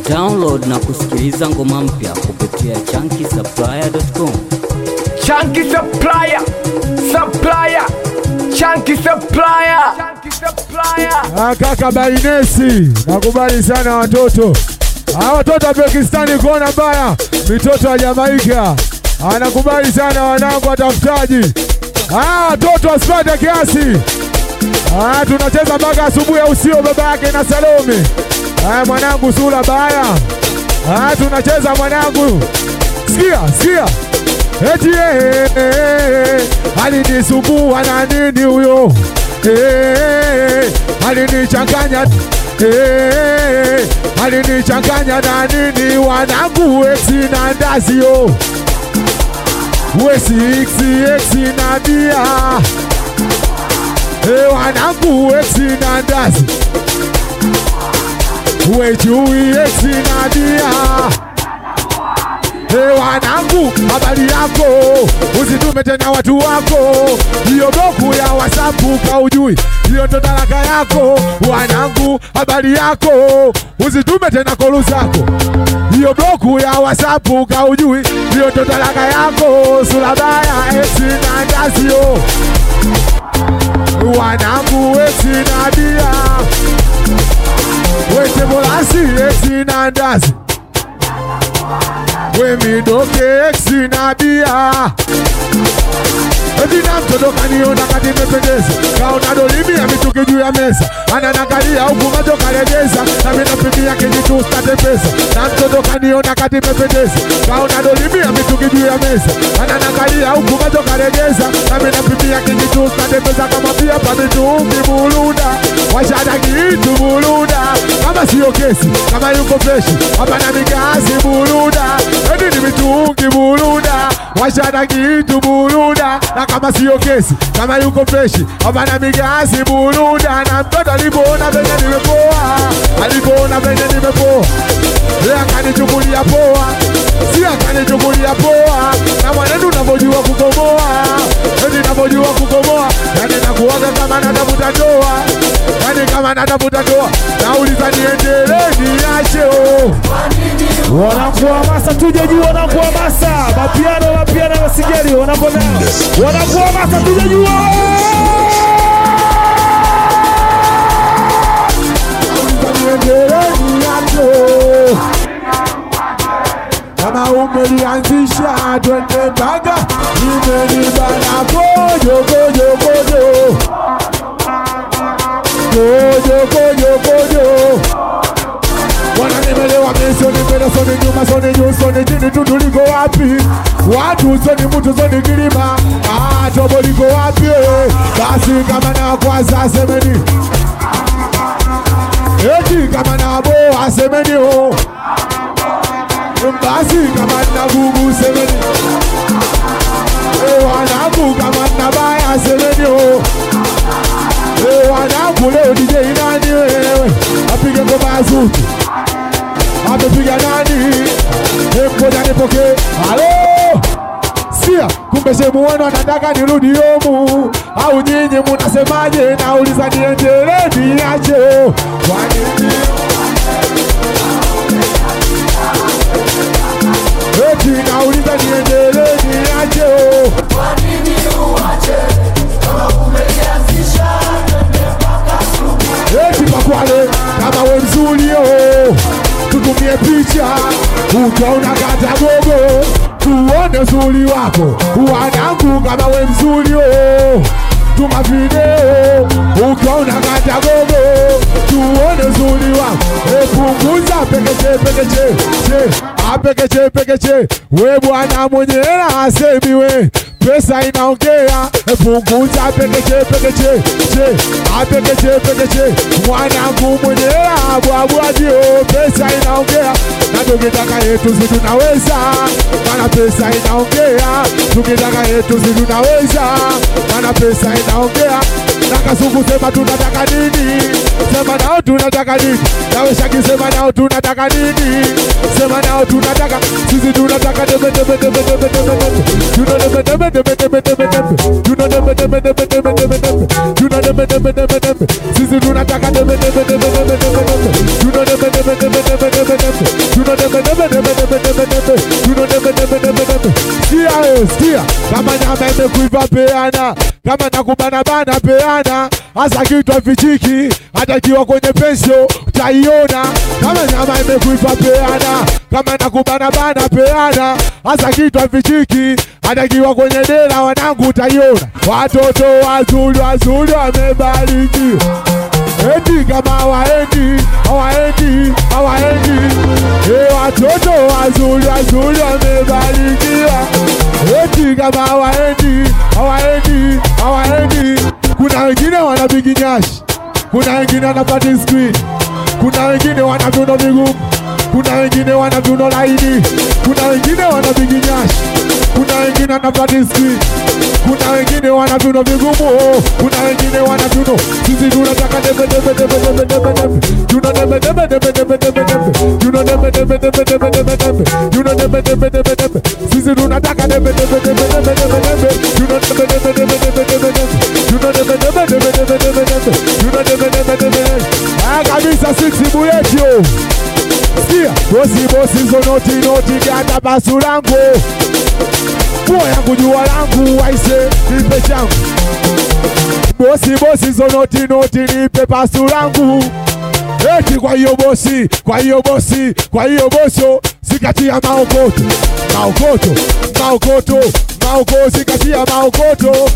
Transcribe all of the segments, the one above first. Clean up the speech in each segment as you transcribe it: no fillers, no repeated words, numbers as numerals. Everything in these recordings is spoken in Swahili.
Download na kusikiliza ngoma mpya kupitia chunkysupplier.com. Chunky Supplier, Chunky Supplier. Kaka Bainesi, nakubali sana watoto. Watoto wa Pakistani kuona baya, mitoto wa Jamaika. Anakubali sana wanangu watafutaji. Watoto wasipate kiasi. Tunacheza mpaka asubuhi au sio baba yake na Salome. Mwanangu sura baya. Tunacheza mwanangu. Sikia. Eti alinisumbua na nini huyo? Alinichanganya na nini wanangu exi na ndazio. Wesi exi na bia. Wanangu exi na ndazi. Wejui exi na bia. Wanangu habari yako, usitume tena watu wako. Hiyo bloku ya WhatsApp kaujui, hiyo ndo talaka yako. Wanangu habari yako, usitume tena kolu zako. Hiyo bloku ya WhatsApp kaujui, hiyo ndo talaka yako. Surabaya esi na ndazio. Wanangu esi na bia. Wete molasi esi na ndazi. We midoke exi na bia. Edina mtoto kaniona kati mependeza. Kaona dolimi ya mituki juu ya meza. Ananagalia huku macho kalegeza. Na mina pipi yake jitu state pesa. Na mtoto kaniona kati mependeza. Kaona dolimi ya mituki juu ya meza. Ananagalia huku macho kalegeza. Na mina pipi yake jitu state pesa. Kama pia pa mitungi buluda. Washadaki itu buluda. Kama siyo kesi, kama yuko freshi. Hapa na mikasi buluda. Edi ni mitungi buluda. Washadaki itu buluda. Na kama siyo kesi, kama yuko freshi. Hapa na mikasi buluda. Na mtoto alipoona venye nimepoa. Alipoona venye nimepoa. Akanichukulia poa. Si akanichukulia poa. Na mwanenu navojua kukomoa. Edi navojua kukomoa. Yani nakuwaga kama natafuta ndoa. Yani kama natafuta ndoa. Nauliza niendele niache o. Wanakuwa masa tuje juu, wanakuwa masa mapiano na sigari wanapona. Wanakuwa masa tuje juu. Kama umelianzisha twende mpaka imenibana kojo. Wananimelewa mesoni mbele soni nyuma soni juu soni chini tuliko wapi? Watu soni mtu soni kilima. Tobo liko wapi? Basi kama na kwanza semeni. Eti kama na boa semeni ho. Basi kama na gugu semeni. Wanangu kama na baya semeni ho. Wanangu leo DJ nani wewe? Apige ngoma zuti. Amepiga nani? Mmoja nipoke. Halo. Sia, kumbe shemuona nataka nirudi yomu. Au nyinyi mnasemaje? Nauliza niendelee niache. Kwa nini? Eti nauliza niendelee niache. Kwa nini uache? Kama umelianzisha twende mpaka asubuhi. Eti pakwale kama we mzuri yo. Tutumie picha, utaona kata gogo. Tuone uzuri wako, wanangu kama we mzuri yo. Tuma video, ukaona kata gogo. Tuone uzuri wako, punguza pekeche. We bwana mwenye hela hasemi we. Pesa inaongea, punguza pekeche. Mwanangu mwenye hela bwabwadio. Pesa inaongea, na tukitaka yetu si tunaweza. Mana pesa inaongea, tukitaka yetu si tunaweza. Mana pesa inaongea. Na Kasuku sema tunataka nini? Sema nao tunataka nini? Nawe Shaki sema nao tunataka nini? Sema nao tunataka. Sisi tunataka debe. Sisi tunataka Sikia, kama nyama imekuiva peana, kama nakubana bana peana, hasa kitu afichiki, hata kiwa kwenye pensio utaiona. Kama nyama imekuiva peana, kama nakubana bana peana, hasa kitu afichiki, hata kiwa kwenye dela wanangu utaiona. Watoto wazuri wazuri wamebarikiwa, eti kama hawaendi. Watoto wazuri wazuri wamebarikiwa, eti kama hawaendi. Kuna wengine wana big nyashi, kuna wengine wana party screen, kuna wengine wana viuno vigumu, kuna wengine wana viuno laini, kuna wengine wana big nyashi, kuna wengine wana party screen, kuna wengine wana viuno vigumu, kuna wengine wana viuno. Sisi tunataka debe. Sisi tunataka debe. Kabisa sisi buyetio. Sikia, bosi zonoti gata basu langu. Buo yangu jua langu waise nipe changu. Bosi zonoti nipe basu langu. Eti kwa hiyo bosi sikatia maokoto, sikatia maokoto.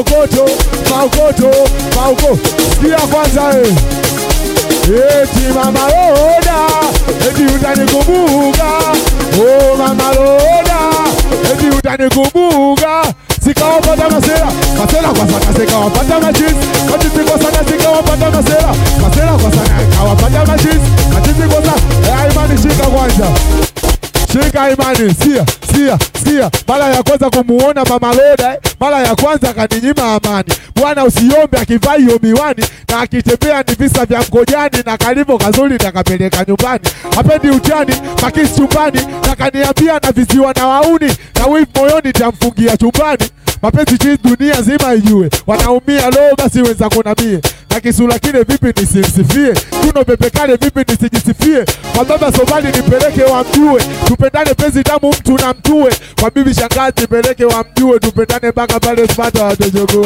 Sikia kwanza eti mama Roda, eti utanikumbuka. Oh mama Roda, eti utanikumbuka. Sikawapata masela kwa sana sikawapata machizi kwa sana sikawapata masela kwa sana sikawapata machizi kwa sana. Imani shika kwanza, shika Imani. Sikia, mara ya kwanza kumuona mama Roda, mara ya kwanza akaninyima amani. Bwana usiombe akivaa hiyo miwani, na akitembea ni visa vya mkojani, na kalivo kazuri nakapeleka nyumbani. Hapendi uchani, makisi chumbani, na kaniambia na visiwa na wauni, na wivu moyoni tamfungia chumbani. Mapenzi chizi dunia zima ijue, wanaumia loo basi wenza kuna mie. Na kisula kile vipi nisimsifie, kuno pepe kale vipi nisijisifie. Kwa baba Somali nipeleke wamjue, tupendane penzi damu mtu na mtue. Kwa bibi shangazi nipeleke wamjue, tupendane mpaka pale smata watojogoe.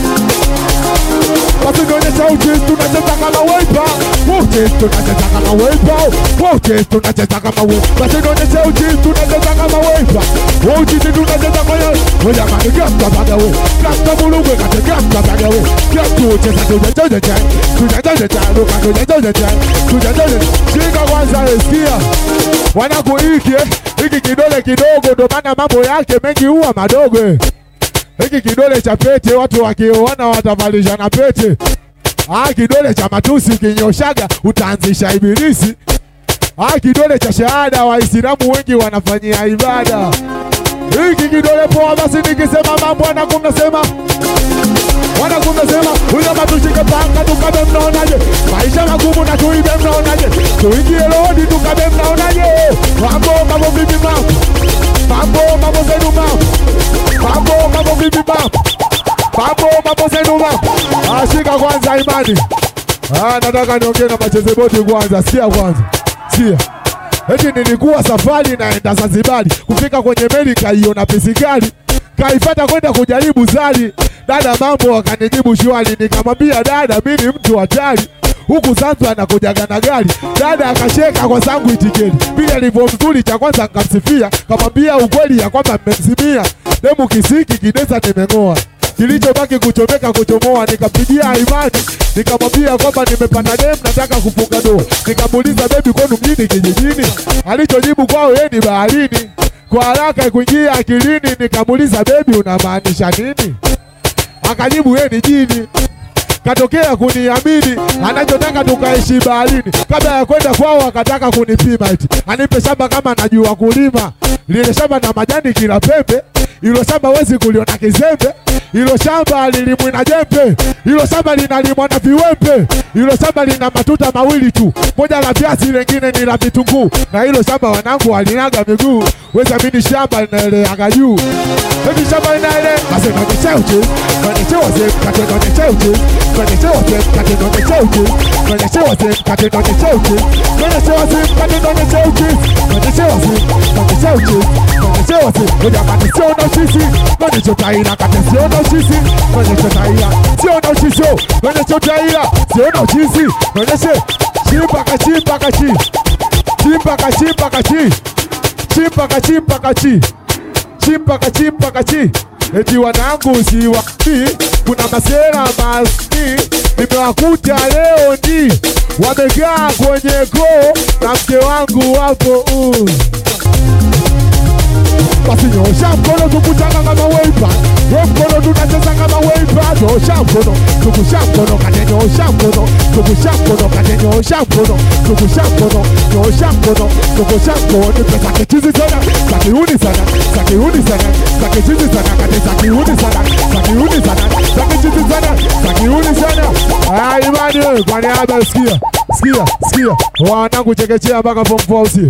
Basi nionyesha uchizi tunacheza kama wiper, uchizi tunacheza kama wiper, uchizi tunacheza kama wiper. Basi nionyesha uchizi tunacheza kama wiper, uchizi tunacheza kama wiper. Oya mani gafta bagawe, gafta mulugwe kate gafta bagawe. Gafta ucheza tujajoja, shika kwanza sikia. Wanangu hiki kidole kidogo, ndo maana mambo yake mengi huwa madogo. Hiki kidole cha pete, watu wakioana watavalishana pete. Kidole cha matusi ukinyoshaga utaanzisha ibilisi. Kidole cha shahada Waislamu wengi wanafanyia ibada. Hiki kidole poa, basi nikisema mambo wanakumnasema huyo matushike panga tukabe mnaonaje. Maisha magumu na tuibe mnaonaje. Tuingie lodi tukabe mnaonaje. Mambo vipi mambo. Mambo zenu mambo. Mambo vipi mambo. Mambo zenu mambo. Shika kwanza Imani. Nataka niongee na macheze boti kwanza. Sikia kwanza. Eti nilikuwa safari naenda Zanzibar, kufika kwenye meli kaiona pisikali, kaifata kwenda kujaribu zali. Dada mambo wakanijibu shwari, nikamwambia dada mimi ni mtu hatari, huku Zanzibar nakujaga na gari. Dada akacheka kwa zangu itiketi, bila alivyo mzuri cha kwanza nikamsifia, kamwambia ukweli ya kwamba mmemzimia. Demu kisiki kidesa nimeng'oa, kilichobaki kuchomeka kuchomoa. Nikampigia Imani, nikamwambia kwamba nimepanda demu nataka kufunga ndoa. Nikamuuliza baby kwenu mjini kijijini? Alichojibu kwao yeye ni baharini. Kwa haraka kuingia akilini, nikamuuliza baby unamaanisha nini? Akajibu yeye ni jini. Katokea kuniamini, anachotaka tukaishi baharini. Kabla ya kwenda kwao akataka kunipima eti anipe shamba kama najua kulima. Lile shamba na majani kila pembe, Ilo shamba wezi kuliona kizembe. Ilo shamba lilimwi na jembe. Ilo shamba linalimwa na viwembe. Ilo shamba lina matuta mawili tu, moja la viazi lingine ni la vitunguu. Na ilo shamba wanangu walinaga miguu. Weza mini shamba linaeleaga juu. Hili shamba linaele basi nonyeshe uchi. Nonyeshe wase mkate nonyeshe uchi. Nonyeshe wase mkate nonyeshe uchi. Nonyeshe wase mkate nonyeshe uchi. Nonyeshe wase mkate nonyeshe uchi. Nonyeshe wase nonyeshe uchi. Nonyeshe wase moja mati sio na uchizi. Nonyeshe taira kate sio na uchizi. Nonyeshe taira sio na uchizi. Nonyeshe taira sio na uchizi. Nonyeshe chimpa kachimpa kachi. Chimpa kachimpa kachi. Chimpa kachimpa kachi. Chimpa kachimpa kachi. Eti wanangu si wakati kuna masera maski nimewakuta leo ni wamekaa kwenye koo na mke wangu wapo basi nyosha mkono tukutanga kama weipa. We mkono tunacheza kama weipa. Nyosha mkono, tukusha mkono, kate nyosha mkono. Tukusha mkono, kate nyosha mkono. Tukusha mkono, nyosha mkono. Tukusha mkono, nipe sake chizi sana. Sake uni sana, sake uni sana. Sake chizi sana, kate sake uni sana. Sake uni sana, sake chizi sana. Sake uni sana. Imani wewe, kwa niaba sikia. Sikia, sikia. Wanangu chekechea mpaka form 4 usio.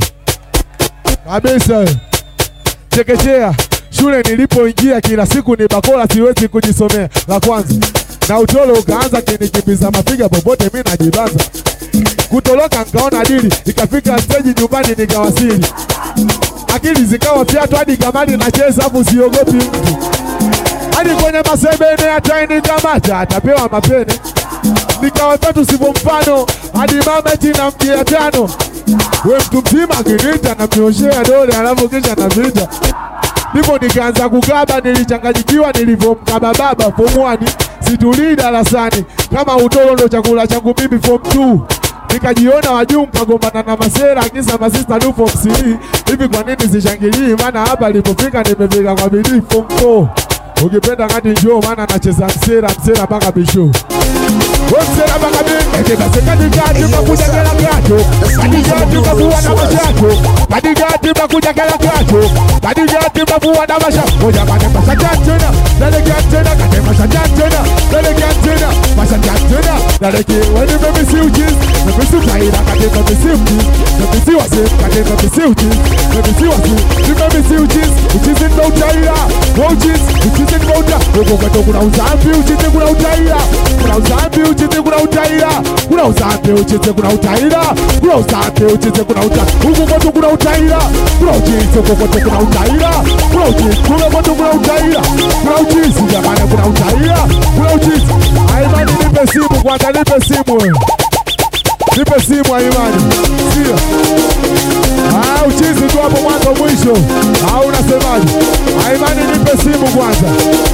Kabisa. Chekechea shule nilipoingia kila siku ni bakola, siwezi kujisomea la kwanza. Na utolo ukaanza kinikimbiza mafiga popote mimi najibanza. Kutoloka nikaona dili, ikafika stage nyumbani nikawasili. Akili zikawa fiatu hadi kamali nacheza hapo siogopi mtu. Hadi kwenye masebene ataini kamata atapewa mapene. Nikawa tatu sipo mfano hadi mama eti na mjia 5. We mtu mzima kinita na mnyoshea dole alafu kisha na vita. Ndipo nikaanza kukaba, nilichanganyikiwa nilivyomkaba baba form 1. Situlii darasani kama utolo ndo chakula changu mimi form 2. Nikajiona wajumpa gombana na masera kisa masista du form 3. Hivi kwa nini sishangilii? Maana hapa nilipofika nimefika kwa bidii form 4. Ukipenda kati njoo maana nacheza msera mpaka bisho. Msera mpaka bisho. Ete basi katikati makuja kela kacho. Katikati makuwa na mashacho. Katikati makuja kela kacho. Katikati makuwa na mashacho. Moja kate masajatena. Daleke antena kate masajatena. Daleke antena masajatena. Daleke wani memisi uchiz. Memisi ukaira kate memisi uchiz. Memisi wasi kate memisi uchiz. Memisi wasi memisi uchiz. Uchizi ndo utaira. Uchiz. Uchizi ndo utaira. Uko kweto kuna uzambi uchizi kuna utaira. Kuna uzambi uchizi kuna utaira. Kuna uzambi uchizi kuna utaira. Kuna uzambi uchizi kuna utaira. Uko kweto kuna utaira. Kuna uchizi uko kweto kuna utaira. Kuna uchizi kuna kweto kuna utaira. Kuna uchizi jamani kuna utaira. Kuna uchizi. Aimani nipe simu kwanza, nipe simu. Nipe simu Aimani. Sio. Uchizi tu hapo mwanzo mwisho. Unasemaje? Aimani nipe simu kwanza.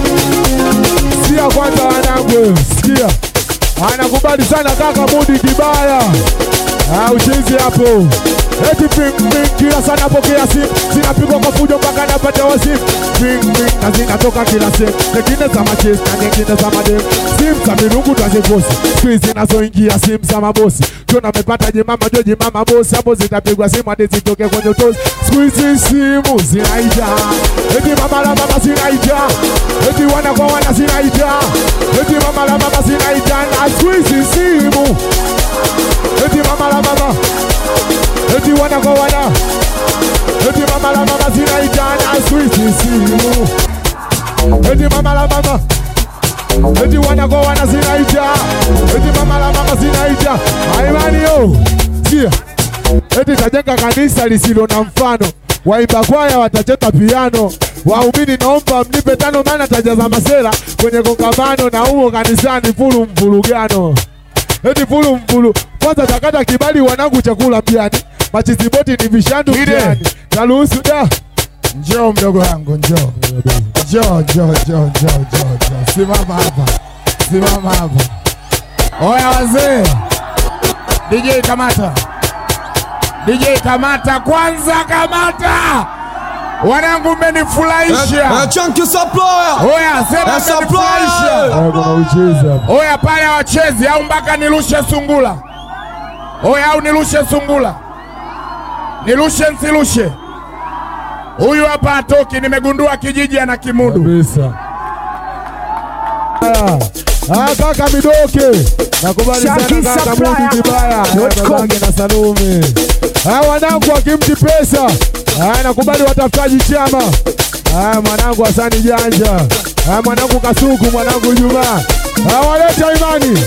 Sikia kwanza wanangu. Sikia. Anakubali sana kaka Mudi Kibaya. Uchizi hapo. Eti ping ping kila sana pokea simu. Zinapigwa kwa fujo mpaka napata wasimu. Ping ping na zinatoka kila simu. Nyingine za machesi na nyingine za madem. Simu za mirungu twaziposi. Squeeze zinazoingia simu za mabosi. Tuna mepata jimama joji mama bosi. Hapo zitapigwa simu hadi zitoke kwenye utozi. Squeeze simu zinaita. Eti mama la mama zinaita. Eti wana kwa wana zinaita. Eti mama la mama zinaita. Na squeeze simu. Eti mama la mama. Eti wana kwa wana. Eti mama la mama zinaita. Na squeeze simu. Eti mama la mama. Eti wana kwa wana zinaita. Eti mama la mama zinaita. Aimani yo. Sia. Eti tajenga kanisa lisilo na mfano. Waimba kwaya watacheza piano. Waumini naomba mnipe 5 maana tajaza masera kwenye kongamano na huo kanisani fulu mvurugano. Eti fulu mvuru. Kwanza takata kibali wanangu chakula piani. Machisiboti ni vishandu piani. Naruhusu da. Njoo mdogo wangu njoo. Njoo. Simama hapa. Simama hapa. Oya wazee. DJ kamata. DJ kamata kwanza kamata. Wanangu mmenifurahisha. Chunky Supplier. Oya sema mmenifurahisha. Oya pale wachezi au mpaka nirushe sungula. Oya au nirushe sungula. Nirushe nsilushe. Huyu hapa atoki, nimegundua kijiji ana kimudu. Kabisa. Kaka Midoke. Nakubali sana kaka Mudi Kibaya. Babake na Salome. Wanangu wakimti pesa. Nakubali watafutaji chama. Mwanangu Hasani Janja. Mwanangu Kasuku, mwanangu Juma. Waleta imani.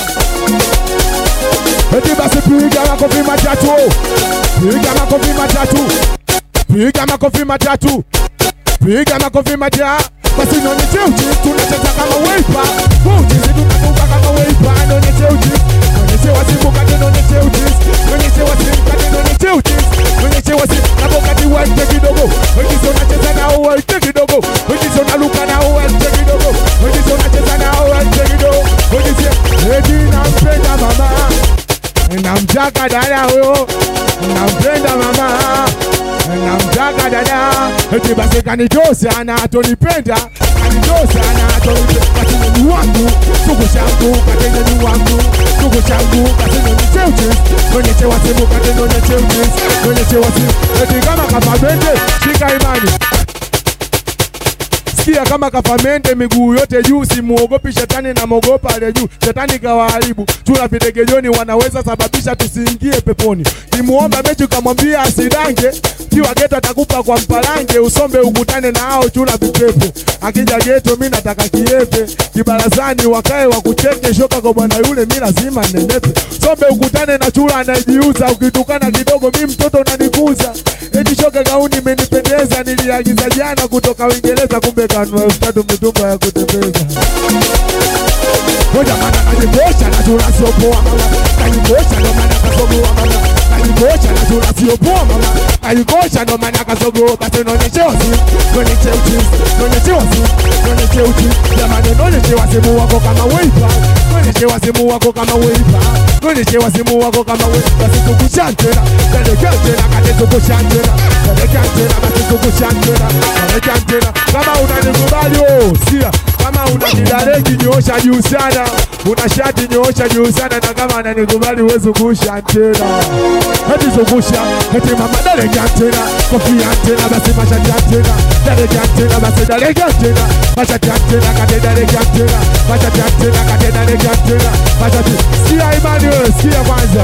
Eti basi piga makofi matatu. Piga makofi matatu. Piga makofi matatu. Piga makofi matatu. Basi nionyeshe uchi, tunacheza kama weipa. Uchi tunatuka kama weipa. Nionyeshe uchi. Nionyeshe wasimu kati nionyeshe uchi. Nionyeshe wasimu kati nionyeshe uchi. Nionyeshe wasimu hapo kati waite kidogo. Wewe unacheza na waite kidogo. Wewe unaluka na waite kidogo. Wewe unacheza na waite kidogo. Wewe eti nampenda mama. Namtaka dada huyo. Nampenda mama. Namtaka dada. Eti basi kanitosa na atonipenda. Kanitosa na atonipenda. Kati ni wangu. Tuko changu. Kati ni wangu. Tuko changu. Kati ni cheuchi. Kwenye chewa simu. Kati ni cheuchi. Kwenye chewa simu. Eti kama kafamende. Shika imani. Sikia kama kafamende miguu yote juu. Simuogopi shetani na mogopa ale juu. Shetani kawaharibu. Tuna videgejoni wanaweza sababisha tusiingie peponi. Kimuomba mechi kamwambia asidange. Kiwa geto atakupa kwa mpalange. Usombe ukutane na hao chuna vipepe. Akija geto mimi nataka kiepe. Kibarazani wakae wakucheke. Shoka kwa bwana yule mimi lazima nenepe. Sombe ukutane na chura anajiuza. Ukitukana kidogo mimi mtoto unanikuza. Eti shoka gauni imenipendeza. Niliagiza jana kutoka Uingereza. Kumbe kanua 3 mitumba ya kutembeza. Ngoja maana najikosha na chura sio poa mama. Najikosha ndo maana kasogoa mama. Najikosha na chura sio poa mama. Najikosha ndo maana kasogoa. Basi nionyeshe wasi. Nionyeshe uchi. Nionyeshe wasi. Nionyeshe uchi. Jamani nionyeshe wasimu wako kama weipa. Nionyeshe wasimu wako kama weipa. Nionyeshe wasimu wako kama weipa. Basi tukushantena. Tukushantena. Kati tukushantena. Tukushantena. Basi tukushantena. Tukushantena. Kama unanikubali sikia. Kama una kidareki nyoosha juu sana. Una shati nyoosha juu sana. Na kama ananikubali uwezi kusha tena. Heti zungusha. Heti mama dareki antena. Kofia antena. Basi mashati antena. Dareki antena. Basi dareki antena. Mashati antena. Kate dareki antena. Mashati antena. Kate dareki antena. Mashati. Sikia imani wewe. Sikia kwanza.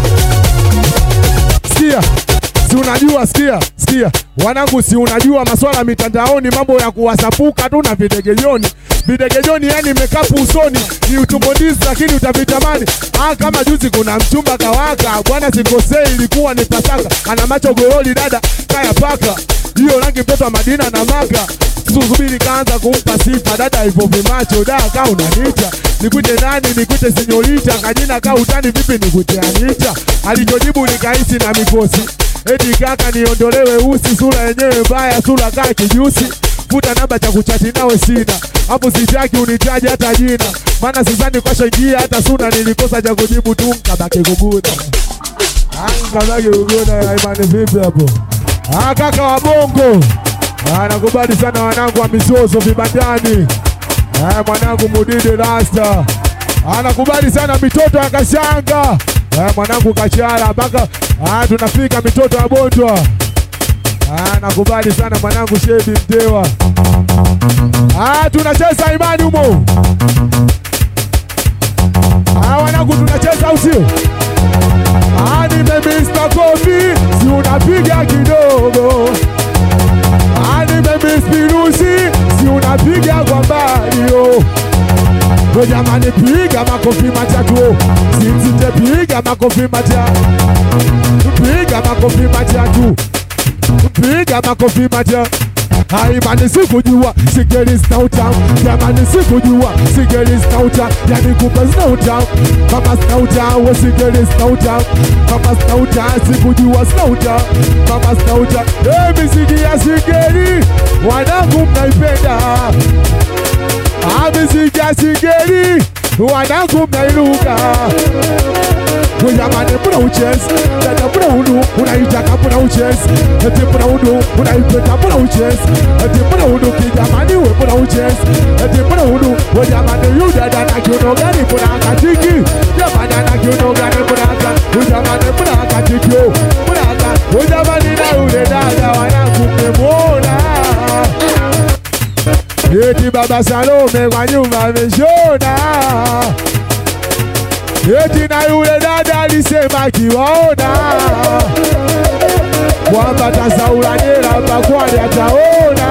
Sikia. Si unajua sikia. Wanangu si unajua maswala mitandaoni mambo ya kuwasapuka tu na videgejoni. Videgejoni yani mekapu usoni. Ni utumbondizi lakini utavitamani. Kama juzi kuna mchumba kawaka. Bwana sikosei ilikuwa ni Pasaka. Ana macho goroli dada kaya paka. Hiyo rangi mtoto wa Madina na Maka. Susubiri kaanza kumpa sifa. Dada hivyo vimacho da kaa unanita. Nikuite nani nikuite sinyorita. Kajina kaa utani vipi nikuite Anita. Alichojibu nikahisi na mikosi. Eti kaka niondolewe usi. Sura yenyewe mbaya sura kaa kijusi. Futa namba cha kuchati nawe sina. Hapo sitaki unitaje hata jina. Maana sizani kwa shangia hata suna. Nilikosa cha kujibu tu kabaki kuguna. Kabaki kuguna ya imani vipi hapo. Kaka wa bongo. Nakubali sana wanangu wa misoso vibandani. Mwanangu Mudide Rasta. Nakubali sana mitoto ya Kashanga. Mwanangu Kachara mpaka tunafika mitoto ya Bondwa. Nakubali sana mwanangu Shebi Mtewa. Tunacheza imani humo. Wanangu tunacheza usio. Nime Mr. Kofi. Si unapiga kidogo. Nime Mispirusi. Si unapiga kwa mbali yo. Jamani piga makofi matatu. Simsite piga makofi matatu. Piga makofi matatu. Piga makofi matatu. Imani sikujua sigeli snauta. Jamani sikujua sigeli snauta. Yani kumbe snauta. Kama snauta we sigeli snauta. Kama snauta sikujua snauta. Kama snauta miziki ya sigeli wanangu mnaipenda. Miziki ya sigeli wanangu mnailuka. Jamani puna uchesi. Dada puna udu. Unaitaka puna uchesi. Eti puna udu. Unaipeta puna uchesi. Eti puna udu. Kijamani we puna uchesi. Eti puna udu. Jamani yu dada na kiuno gani puna akatiki. Jamani na kiuno gani puna akatiki. Jamani puna akatiki. Puna akatiki. Jamani na ule dada wanangu mnemo. baba Salome kwa nyumba ameshona. Eti na yule dada alisema kiwaona kwamba tasaula nera pakwani ataona.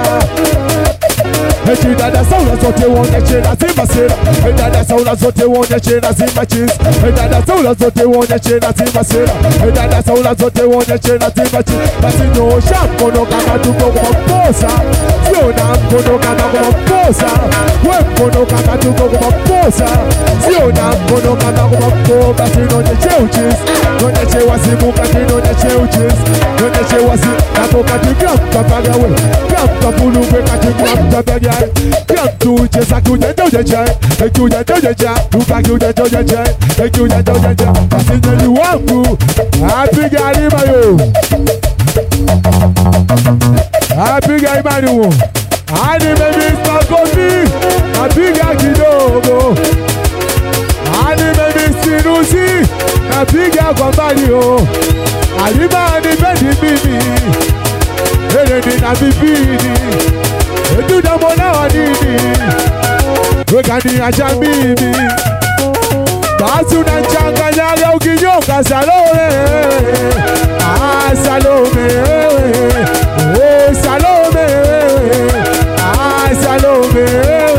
Eti dada saula zote uonyeshe lazima sera. Dada saula zote uonyeshe lazima cheese. Dada saula zote uonyeshe lazima sera. Dada saula zote uonyeshe lazima cheese. Basi nyosha mkono kama tuko kwa posa. Sio na mkono kama kwa posa. We mkono kama tuko kwa posa. Sio na mkono kama kwa posa. Basi nyonyeshe ucheese. Nyonyeshe wasimu kati nyonyeshe ucheese. Nyonyeshe wasimu kato kati krampa pagawe. Krampa bulugwe kati krampa pagawe. Come to chase a good doja, a good doja, who back you the doja, a good doja, passing you want to. Happy guy, happy guy, Manu. I remember my coffee, a big akidogo. I remember Sinusi, a big aguamalio. I remember the baby, and a baby. Edu da mona wanini wekani acha mimi basi unachanganyaga ukinyonga Salome. Ah Salome, oh Salome, ah Salome,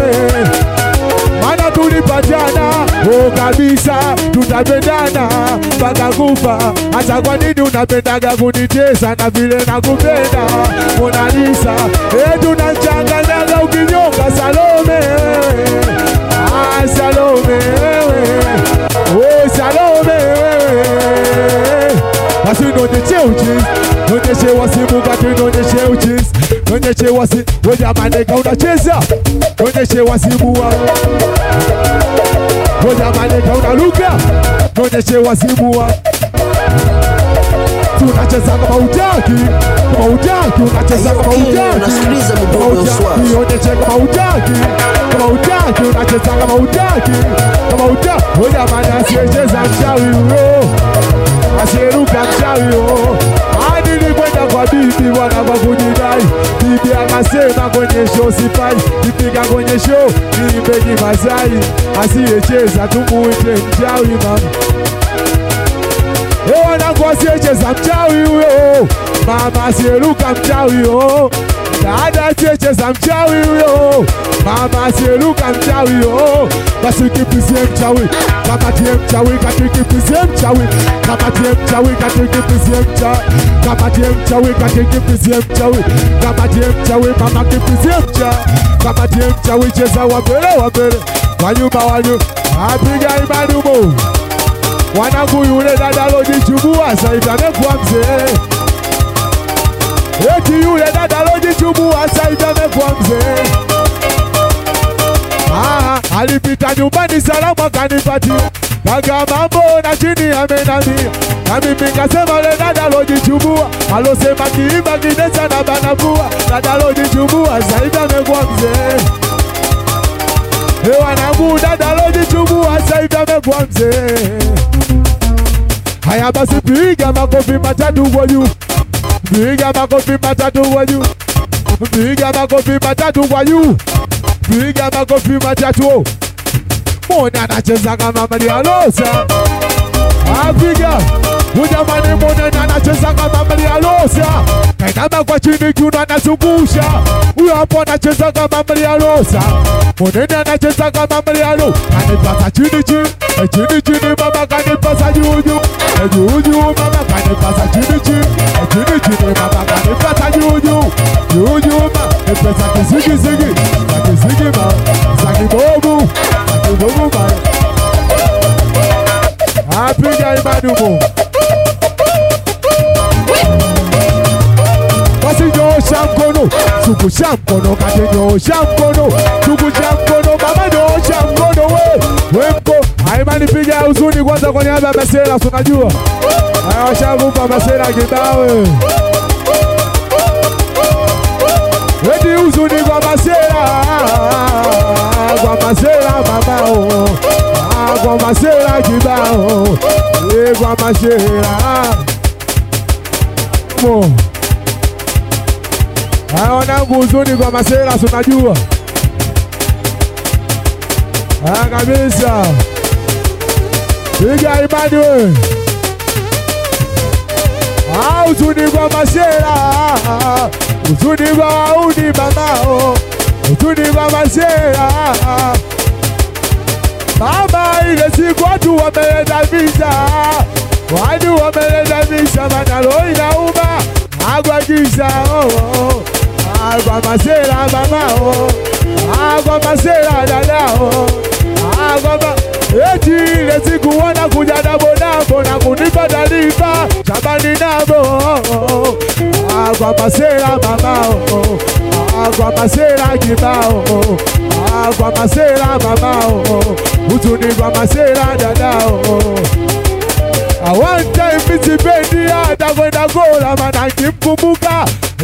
mana tulipatana oh kabisa tutapendana mpaka kufa. Hata kwa nini unapendaga kunitesa na vile nakupenda Mona Lisa. Tunachanganyaga ukinyonga Salome. Ah Salome, oh Salome. Basi nonyeshe uchizi, nonyeshe wasimu kati nonyeshe uchizi. Nonyeshe wasimu, weja maneka unacheza. Nonyeshe wasimu wa weja maneka unaluka. Nonyeshe wasimu wa tunacheza kama utaki, kama utaki, unacheza kama utaki, kama utaki, uonyeshe kama utaki, kama utaki, unacheza kama utaki, kama utaki. Oja mana asiyecheza mchawi huyo, asiyeruka mchawi huyo. Hadi nilikwenda kwa bibi wana kwa kujidai. Bibi akasema kwenye show sifai, nipika kwenye show niimbe Kimasai. Asiyecheza tumuite mchawi mama. Wanangu asiyecheza mchawi huyo, mama asiyeruka mchawi huyo. Dada asiyecheza mchawi huyo, mama asiyeruka mchawi huyo. Basi kipisie mchawi, kamatie mchawi kati kipisie mchawi. Kamatie mchawi kati kipisie mchawi. Kamatie mchawi kati kipisie mchawi. Kamatie mchawi mama kipisie mchawi. Kamatie mchawi cheza wabele wanyuma wanyu. Apiga imani mo wanangu yule dada lojichubua sasa amekuwa mzee. Eti yule dada lojichubua sasa amekuwa mzee. Alipita nyumbani salama kanipati kaka mambo na chini amenamia. Na mimi kasema yule dada lojichubua, alosema kiimba kinesa na banabua. Dada lojichubua sasa amekuwa mzee. Wanangu dada lojichubua sasa amekuwa mzee. Haya basi piga makofi matatu kwa juu. Piga makofi matatu kwa juu. Piga makofi matatu kwa juu. Piga makofi matatu. Mona anacheza kama Maria Rosa. Apiga. Ujamani mona anacheza kama Maria Rosa. Kainama kwa chini kiuno anazungusha. Huyo hapo anacheza kama Maria Rosa. Mona anacheza kama Maria Rosa. Kanipasa chini chini. Chini chini mama kanipasa juu juu. Juu juu mama kanipasa chini chini. Chini chini mama kanipasa juu juu. Juu juu mama kanipasa kisigi sigi. Kisigi mama. Saki bobu. Saki bobu mama. Apiga imani mo. Basi nyosha mkono. Sukusha mkono kati nyosha mkono. Sukusha mkono mama nyosha mkono we. Wemko. Haimani piga ya uzuni kwanza kwa niaba ya Masela, unajua. Haya washavuka Masela kibawe. Eti uzuni kwa Masela. Kwa Masela mamao. Kwa Masela kibao. Kwa Masela. Mo. Haya wanangu uzuni kwa Masela, unajua. kabisa. Piga imani we. Uzuni kwa masela, uzuni kwa wauni mamao, uzuni kwa masela. Mama ile siku watu wameleta visa, watu wameleta visa, manalo inauma, agwa kisa agwa masela mamao, agwa masela dadao, agwa eti ile siku wana kuja nabo na kunipa taarifa Shabani nabo agwa masela mamao, agwa masela kibao, agwa masela mamao, uzuni kwa masela dadao. One time mitipendi hata kwenda gola mana kimkumbuka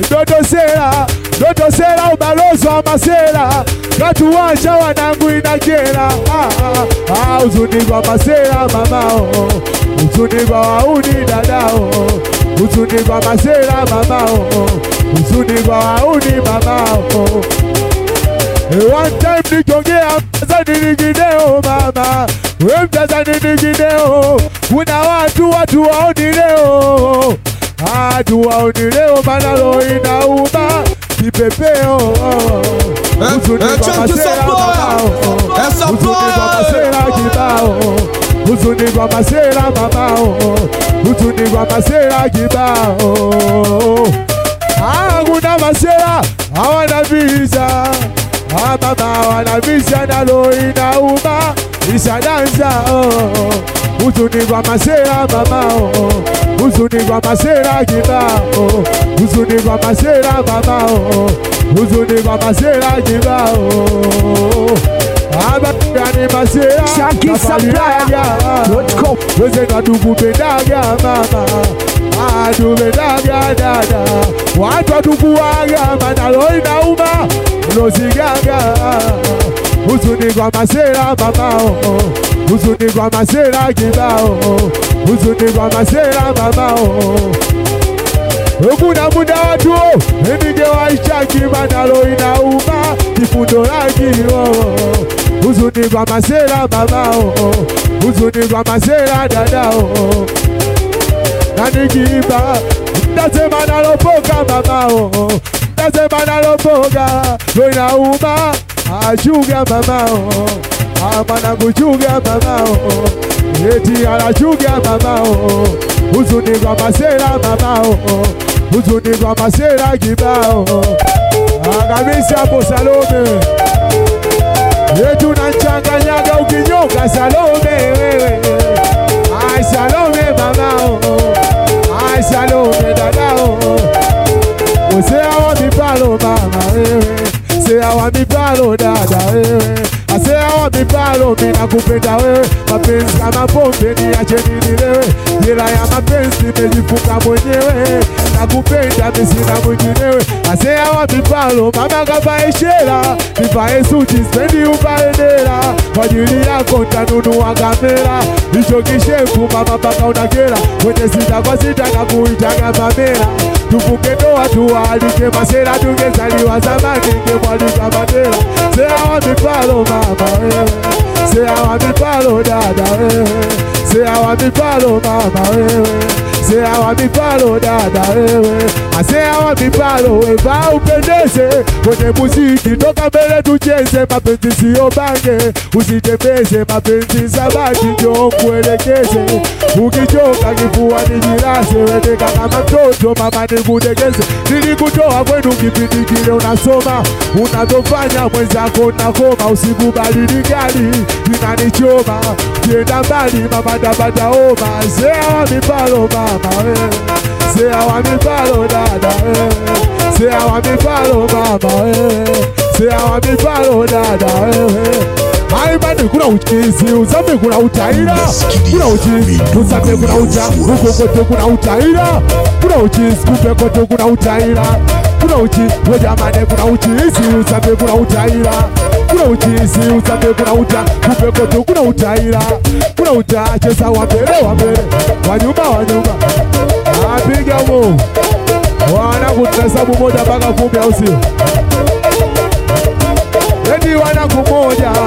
Doto sela ubalozi wa masela Katu wacha wanangu inakera uzuni kwa masela mamao, uzuni kwa wauni dadao, uzuni kwa masela mamao, uzuni kwa wauni mamao. One time nikongea mtazani ningideo mama, we mtazani ningideo, kuna watu waoni leo, waoni leo manalo inauma kipepeo. Uzuni kwa masela mamao, uzuni kwa masela kibao, uzuni kwa masela mamao, uzuni kwa masela kibao. Kuna masela hawana visa, mama wana visa nalo inauma isadanza. Uzuni kwa masela mamao, uzuni kwa masela kibao, uzuni kwa masela mamao, uzuni kwa masela kibao. Abani masela Chunky Supplier.com. weze kadugu pedaga mama, adubedaga dada, watu wadukuwaga manalo inauma losigaga. Uzuni kwa masela mamao, uzuni kwa masela kibao, uzuni kwa masela mamao. Kuna muda watu nige waishaki manalo inauma kifundo laki. Uzuni kwa masela mamao, uzuni kwa masela dadao. Nanikiba ndasema nalopoka mamao, ndasema nalopoka lo inauma achuga mamao, amana kuchuga mamao, eti anachuga mamao. Uzuni kwa masela mamao, uzuni kwa masela kibao. Kabisa hapo Salome, yetu nachanganyaga ukinyoka Salome wewe. Ai Salome mamao, ai Salome dadao. Usea wa mipalo mama wewe, sea wa mipalo dada wewe, asea wa mipalo mina kupenda wewe. Mapenzi kama pombe niache nini wewe, jela ya mapenzi nimejifunga mwenyewe, nakupenda mimi sina mwinginewe. Asea wa mipalo mama kavae shela, nivae suti spendi uvae dela, kwa ajili yako nitanunua kamera, hicho kishefu mama paka unakera, kwenye sita kwa sita na kuitaga Pamela. Tufunge ndoa tuwaalike masela, tungezaliwa zamani ngemwalika Mandela. Sea wa mipalo mama wewe, sea wa mipalo dada wewe, sea wa mipalo mama wewe, sea wa mipalo dada wewe, asea wa mipalo weva upendeze kwenye muziki, toka mbele tucheze. Mapenzi sio bange, usitembeze mapenzi sabati, njoo kuelekeze. Ukichoka kifua nijilase, weteka kama mtoto mama nikudegeze. Nilikutoa kwenu kipindi kile unasoma, unavyofanya mwenzako nakoma. Usikubali nigali inanichoma, kienda mbali mama dabada oma. Sea wa mipalo mama wewe, sea wa mipalo dada wewe, sea wa mipalo mama wewe, sea wa mipalo dada wewe. Haimani kuna uchizi, uzame kuna utaira, kuna uchizi, uzame kuna uta, huko kote kuna utaira, kuna uchizi, kupe kote kuna utaira, kuna uchizi, wajamane kuna uchizi, uzame kuna utaira, kuna uchizi, uzame kuna uta, kupe kote kuna utaira, kuna uta, chesa wa mbele, wanyuma, apiga mo, wana kutasabu moja mpaka 10 au sio? Edi wana kumoja, pombe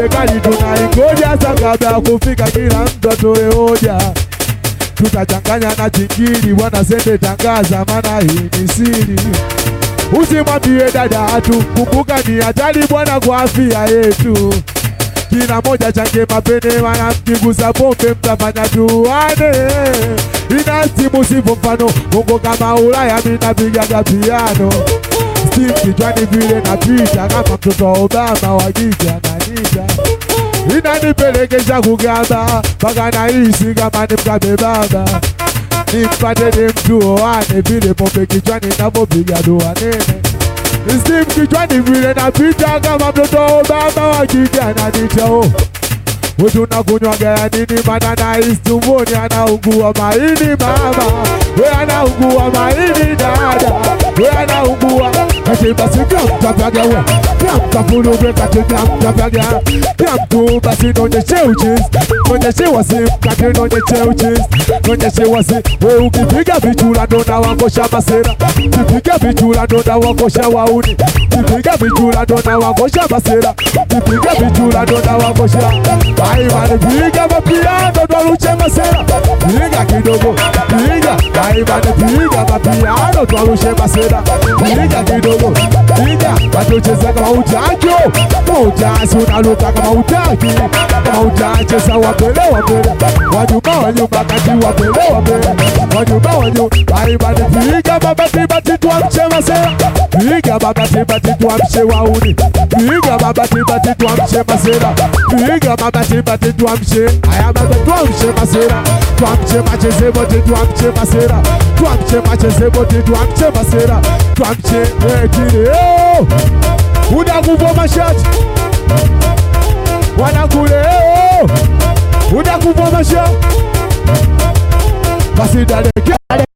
serikali tunaingoja, sakabla kufika kila mtu atoe hoja. Tutachanganya na chingili, bwana sende tangaza, maana hii ni siri. Usimwambie dada atu, kumbuka ni hatari bwana kwa afya yetu. Kila moja change mapene, maana mkigusa pombe mtafanya tuane. Inasimu sipo mfano, Mungu kama Ulaya minapigaga piano. Steve kichwani vile napita, kama mtoto wa Obama wajija nanita. Inanipelekesha kugamba, mpaka nahisi kama nimkabe baba. Nimpate ni mtu oane, vile pombe kichwani navopiga dua nene. Steve kichwani vile napita, kama mtoto wa Obama wajija nanita. Wetu nakunywaga ya nini, mana nahisi tumboni anaugua maini mama. We anaugua maini dada, we anaugua. Kati basi mtapaga we, mtapuluge kati mtapaga. Mtu basi nonyeshe uchizi, nonyeshe wasi, kati nonyeshe uchizi, nonyeshe wasi. We ukipiga vichula dona wakosha masera, ukipiga vichula dona wakosha wauni, ukipiga vichula dona wakosha masera, ukipiga vichula dona wakosha. Aimani piga mapiano twaluche masera, piga kidogo, piga. Aimani piga mapiano twaluche masera, piga kidogo, piga. Watucheza kama utacho, utazi unaluka kama utaki, kama utacheza wapele wapele, wanyuma wanyuma kati wapele wapele, wanyuma wanyuma. Aimani piga babati bati tuamche masera, piga babati bati tuamche wauni, piga babati bati tuamche masera, piga babati bati tuamche. Aya baba tuamche masera, tuamche macheze bote tuamche masera, tuamche macheze bote tuamche masera, tuamche kile. Unakuva mashati wanakule, unakuva mashati basi dale